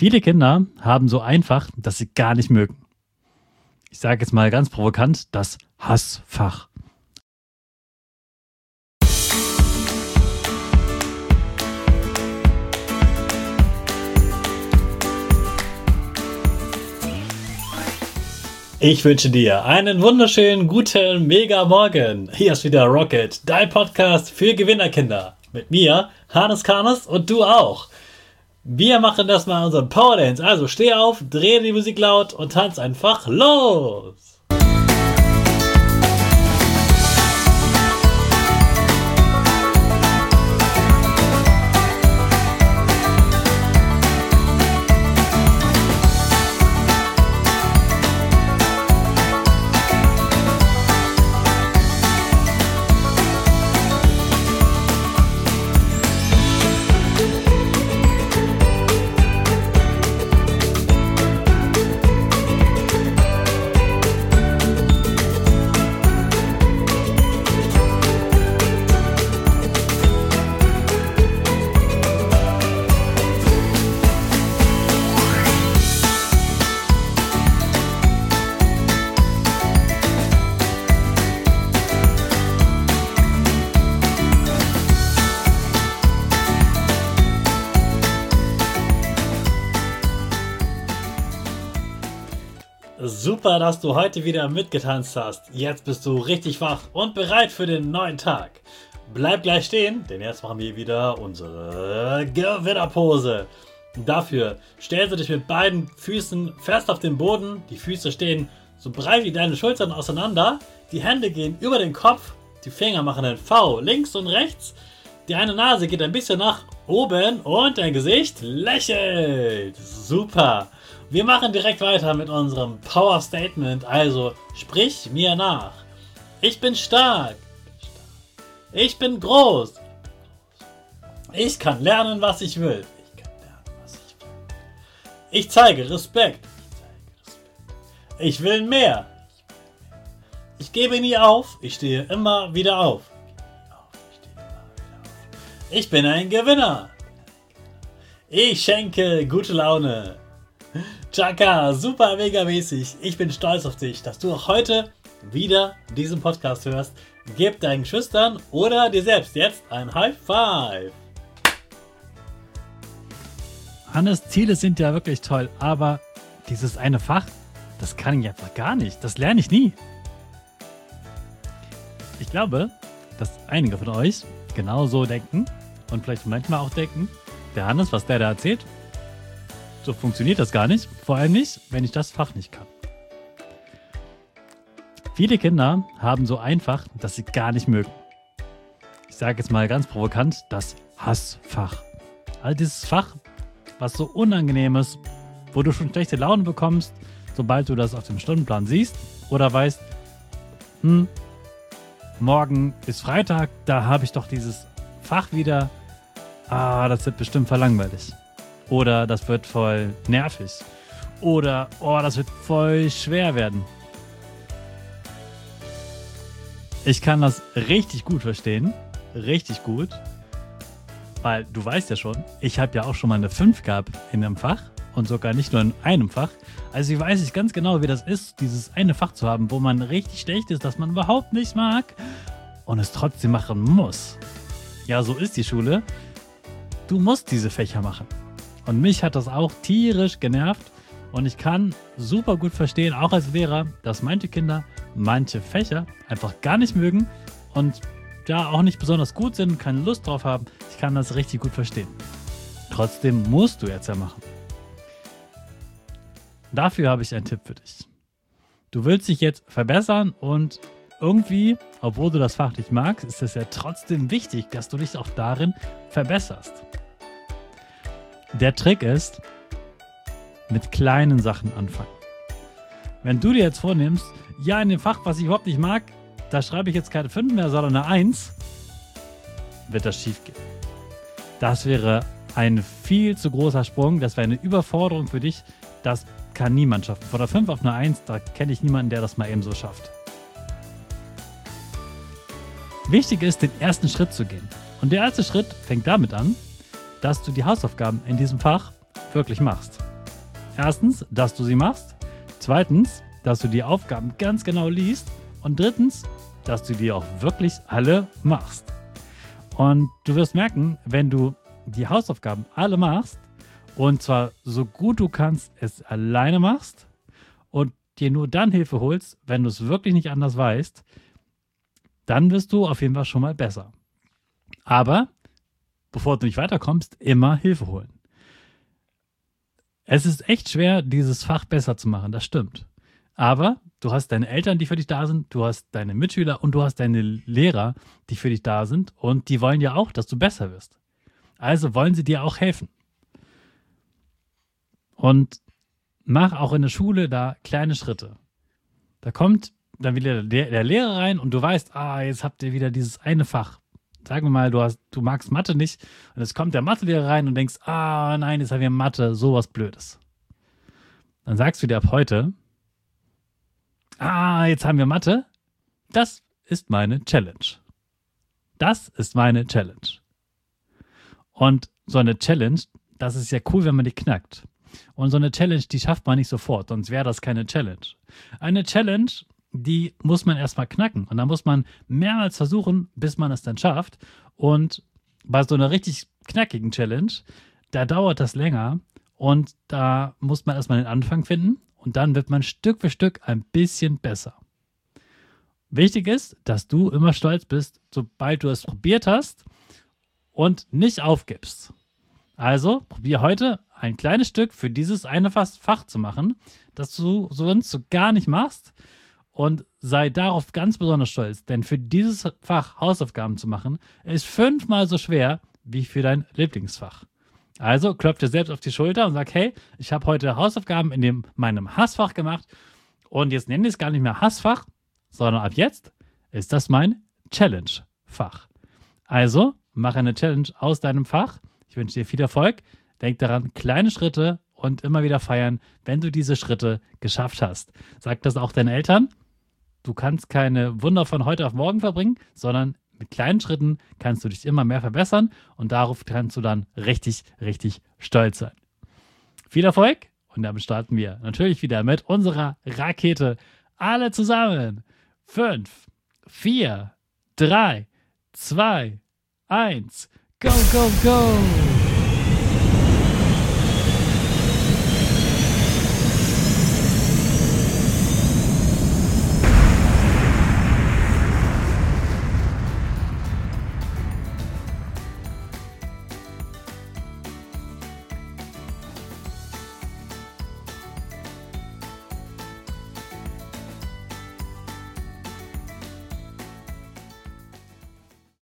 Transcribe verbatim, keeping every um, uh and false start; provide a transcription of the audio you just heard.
Viele Kinder haben so einfach, dass sie gar nicht mögen. Ich sage jetzt mal ganz provokant, das Hassfach. Ich wünsche dir einen wunderschönen, guten, mega Morgen. Hier ist wieder Rocket, dein Podcast für Gewinnerkinder. Mit mir, Hannes Karnes und du auch. Wir machen das mal unseren Power Dance. Also steh auf, dreh die Musik laut und tanz einfach los. Super, dass du heute wieder mitgetanzt hast. Jetzt bist du richtig wach und bereit für den neuen Tag. Bleib gleich stehen, denn jetzt machen wir wieder unsere Gewinnerpose. Dafür stellst du dich mit beiden Füßen fest auf den Boden. Die Füße stehen so breit wie deine Schultern auseinander. Die Hände gehen über den Kopf. Die Finger machen ein V links und rechts. Die eine Nase geht ein bisschen nach oben und dein Gesicht lächelt. Super. Wir machen direkt weiter mit unserem Power Statement, also sprich mir nach. Ich bin stark. Ich bin groß. Ich kann lernen, was ich will. Ich kann lernen, was ich will. Ich zeige Respekt. Ich will mehr. Ich gebe nie auf. Ich stehe immer wieder auf. Ich bin ein Gewinner. Ich schenke gute Laune. Chaka, super mega mäßig. Ich bin stolz auf dich, dass du auch heute wieder diesen Podcast hörst. Gib deinen Geschwistern oder dir selbst jetzt ein High Five. Hannes, Ziele sind ja wirklich toll, aber dieses eine Fach, das kann ich einfach gar nicht. Das lerne ich nie. Ich glaube, dass einige von euch genauso denken und vielleicht manchmal auch denken, der Hannes, was der da erzählt, so funktioniert das gar nicht, vor allem nicht, wenn ich das Fach nicht kann. Viele Kinder haben so einfach, dass sie gar nicht mögen. Ich sage jetzt mal ganz provokant, das Hassfach. Also dieses Fach, was so unangenehm ist, wo du schon schlechte Laune bekommst, sobald du das auf dem Stundenplan siehst oder weißt, hm, morgen ist Freitag, da habe ich doch dieses Fach wieder, ah, das wird bestimmt voll langweilig. Oder das wird voll nervig. Oder, oh, das wird voll schwer werden. Ich kann das richtig gut verstehen. Richtig gut. Weil du weißt ja schon, ich habe ja auch schon mal eine fünf gehabt in einem Fach. Und sogar nicht nur in einem Fach. Also ich weiß nicht ganz genau, wie das ist, dieses eine Fach zu haben, wo man richtig schlecht ist, das man überhaupt nicht mag und es trotzdem machen muss. Ja, so ist die Schule. Du musst diese Fächer machen. Und mich hat das auch tierisch genervt und ich kann super gut verstehen, auch als Lehrer, dass manche Kinder manche Fächer einfach gar nicht mögen und da auch nicht besonders gut sind, keine Lust drauf haben. Ich kann das richtig gut verstehen. Trotzdem musst du jetzt ja machen. Dafür habe ich einen Tipp für dich. Du willst dich jetzt verbessern und irgendwie, obwohl du das Fach nicht magst, ist es ja trotzdem wichtig, dass du dich auch darin verbesserst. Der Trick ist, mit kleinen Sachen anfangen. Wenn du dir jetzt vornimmst, ja, in dem Fach, was ich überhaupt nicht mag, da schreibe ich jetzt keine fünf mehr, sondern eine eins, wird das schief gehen. Das wäre ein viel zu großer Sprung, das wäre eine Überforderung für dich, das kann niemand schaffen. Von der fünf auf eine eins, da kenne ich niemanden, der das mal eben so schafft. Wichtig ist, den ersten Schritt zu gehen. Und der erste Schritt fängt damit an, dass du die Hausaufgaben in diesem Fach wirklich machst. Erstens, dass du sie machst. Zweitens, dass du die Aufgaben ganz genau liest. Und drittens, dass du die auch wirklich alle machst. Und du wirst merken, wenn du die Hausaufgaben alle machst und zwar so gut du kannst es alleine machst und dir nur dann Hilfe holst, wenn du es wirklich nicht anders weißt, dann wirst du auf jeden Fall schon mal besser. Aber bevor du nicht weiterkommst, immer Hilfe holen. Es ist echt schwer, dieses Fach besser zu machen, das stimmt. Aber du hast deine Eltern, die für dich da sind, du hast deine Mitschüler und du hast deine Lehrer, die für dich da sind und die wollen ja auch, dass du besser wirst. Also wollen sie dir auch helfen. Und mach auch in der Schule da kleine Schritte. Da kommt dann wieder der, der Lehrer rein und du weißt, ah, jetzt habt ihr wieder dieses eine Fach. Sagen wir mal, du, hast, du magst Mathe nicht und jetzt kommt der Mathelehrer rein und denkst, ah, nein, jetzt haben wir Mathe, sowas Blödes. Dann sagst du dir ab heute, ah, jetzt haben wir Mathe. Das ist meine Challenge. Das ist meine Challenge. Und so eine Challenge, das ist ja cool, wenn man die knackt. Und so eine Challenge, die schafft man nicht sofort, sonst wäre das keine Challenge. Eine Challenge, die muss man erstmal knacken. Und da muss man mehrmals versuchen, bis man es dann schafft. Und bei so einer richtig knackigen Challenge, da dauert das länger. Und da muss man erstmal den Anfang finden. Und dann wird man Stück für Stück ein bisschen besser. Wichtig ist, dass du immer stolz bist, sobald du es probiert hast und nicht aufgibst. Also probier heute ein kleines Stück für dieses eine Fach zu machen, das du sonst so gar nicht machst und sei darauf ganz besonders stolz, denn für dieses Fach Hausaufgaben zu machen, ist fünfmal so schwer wie für dein Lieblingsfach. Also klopf dir selbst auf die Schulter und sag, hey, ich habe heute Hausaufgaben in dem, meinem Hassfach gemacht und jetzt nenne ich es gar nicht mehr Hassfach, sondern ab jetzt ist das mein Challenge-Fach. Also mach eine Challenge aus deinem Fach. Ich wünsche dir viel Erfolg. Denk daran, kleine Schritte und immer wieder feiern, wenn du diese Schritte geschafft hast. Sag das auch deinen Eltern. Du kannst keine Wunder von heute auf morgen verbringen, sondern mit kleinen Schritten kannst du dich immer mehr verbessern und darauf kannst du dann richtig, richtig stolz sein. Viel Erfolg und damit starten wir natürlich wieder mit unserer Rakete. Alle zusammen. Fünf, vier, drei, zwei, eins. Go, go, go!